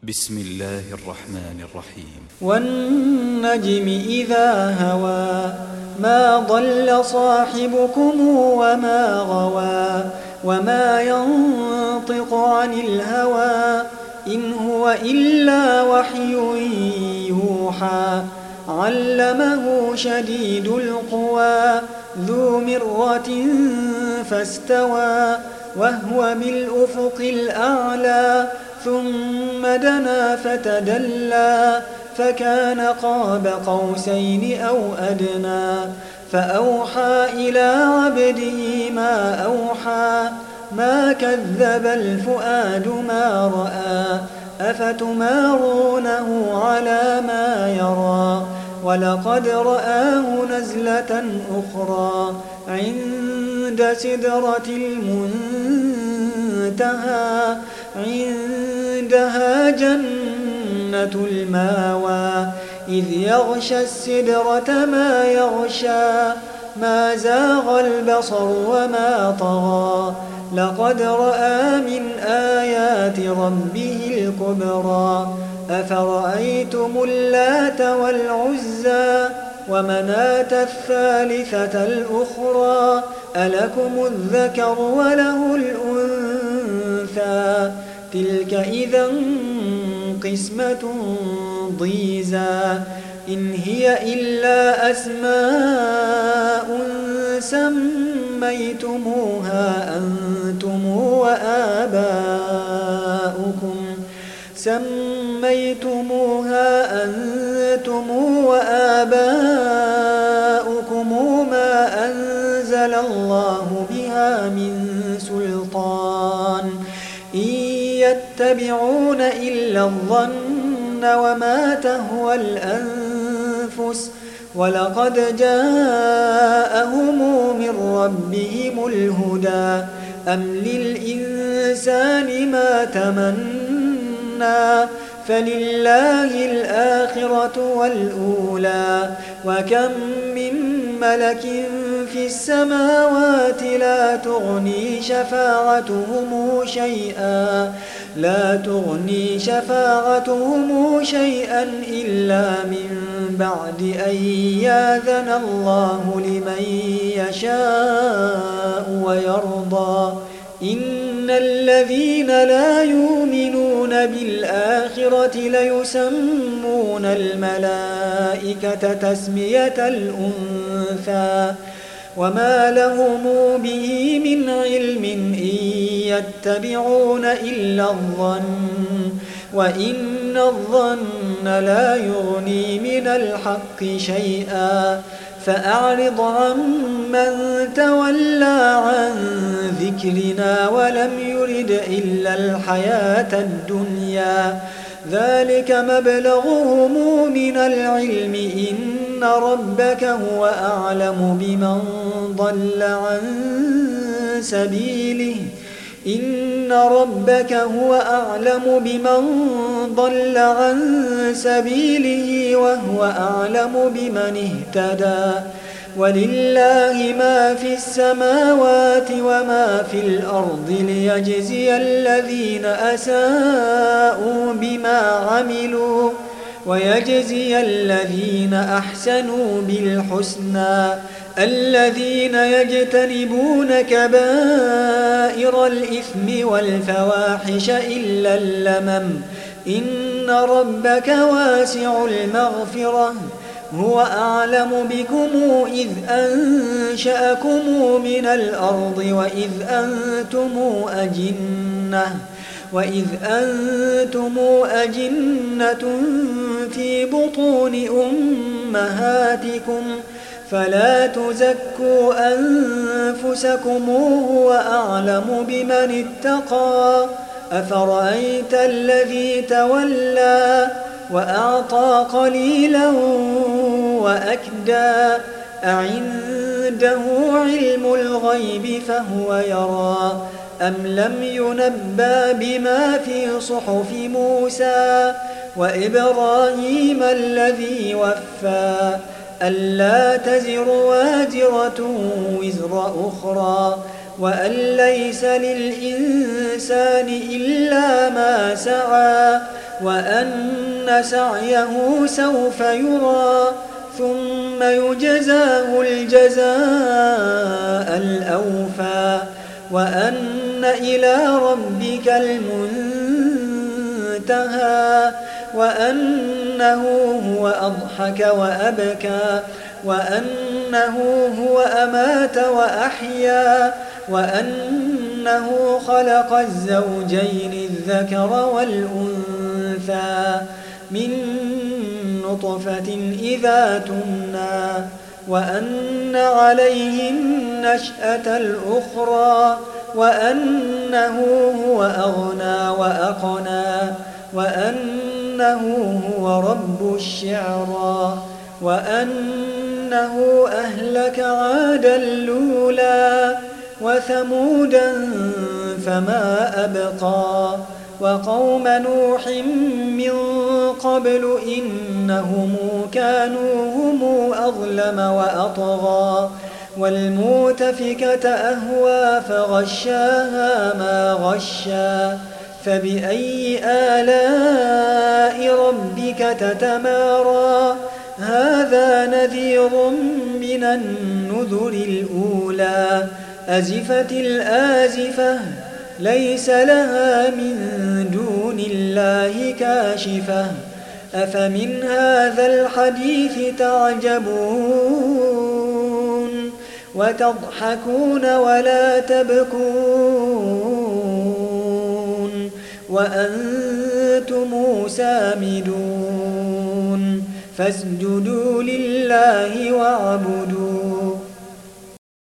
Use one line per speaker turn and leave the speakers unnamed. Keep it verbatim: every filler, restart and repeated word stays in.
بسم الله الرحمن الرحيم
والنجم إذا هوى ما ضل صاحبكم وما غوى وما ينطق عن الهوى إن هو إلا وحي يوحى علمه شديد القوى ذو مرة فاستوى وهو بالأفق الأعلى ثم دنا فتدلى فكان قاب قوسين أو أدنى فأوحى إلى عبده ما أوحى ما كذب الفؤاد ما رأى أفتمارونه على ما يرى ولقد رآه نزلة أخرى عند سدرة المنتهى عندها جنة الماوى إذ يغشى السدرة ما يغشى ما زاغ البصر وما طغى لقد رأى من آيات ربه الكبرى أفرأيتم اللات والعزى ومناة الثالثة الأخرى ألكم الذكر وله الأنثى تلك إذا قسمة ضيزى إن هي إلا أسماء سميتموها أنتم وآباؤكم سميتموها أنتم وآباؤكم ما أنزل الله بها من سلطان إن يتبعون إلا الظن وما تهوى الأنفس ولقد جاءهم من ربهم الهدى أم للإنسان ما تمنى فلله الآخرة والأولى وكم من ملك في السماوات لا تغني شفاعتهم شيئا لا تغني شفاعتهم شيئا إلا من بعد أن يأذن الله لمن يشاء ويرضى إن الذين لا يؤمنون بالآخرة ليسمون الملائكة تسمية الأنثى وما لهم به من علم إن يتبعون إلا الظن وإن الظن لا يغني من الحق شيئا فأعرض عن من تولى عن ذكرنا ولم يرد إلا الحياة الدنيا ذلك مبلغهم من العلم إن ربك هو أعلم بمن ضل عن سبيله إن ربك هو أعلم بمن ضل عن سبيله وهو أعلم بمن اهتدى ولله ما في السماوات وما في الأرض ليجزي الذين أساءوا بما عملوا ويجزي الذين أحسنوا بالحسنى الذين يجتنبون كبائر الإثم والفواحش إلا اللمم إن ربك واسع المغفرة هو أعلم بكم إذ أنشأكم من الأرض وإذ أنتم أجنة وإذ أنتم أجنة في بطون أمهاتكم فلا تزكوا أنفسكم هو أعلم بمن اتقى أفرأيت الذي تولى وأعطى قليلا وأكدى أعنده علم الغيب فهو يرى أم لم ينبأ بما في صحف موسى وإبراهيم الذي وفى ألا تزر وازرة وزر أخرى وأن ليس للإنسان إلا ما سعى وأن سعيه سوف يرى ثم يجزاه الجزاء الأوفى وأن إلى ربك المنتهى وأنه هو أضحك وأبكى وأنه هو أمات وأحيا وأنه خلق الزوجين الذكر والأنثى من نطفة إذا تمنى وأن عليه النشأة الأخرى وأنه هو أغنى وأقنى وأنه هو رب الشعرى وأنه أهلك عادا الأولى وثمودا فما أبقى وقوم نوح من قبل إنهم كانوا هم أظلم وأطغى والمؤتفكة أهوى فغشاها ما غشا فبأي آلاء ربك تتمارى هذا نذير من النذر الأولى أزفت الآزفة ليس لها من دون الله كاشفة أفمن هذا الحديث تعجبون وتضحكون ولا تبكون وأنتم سامدون فاسجدوا لله واعبدوا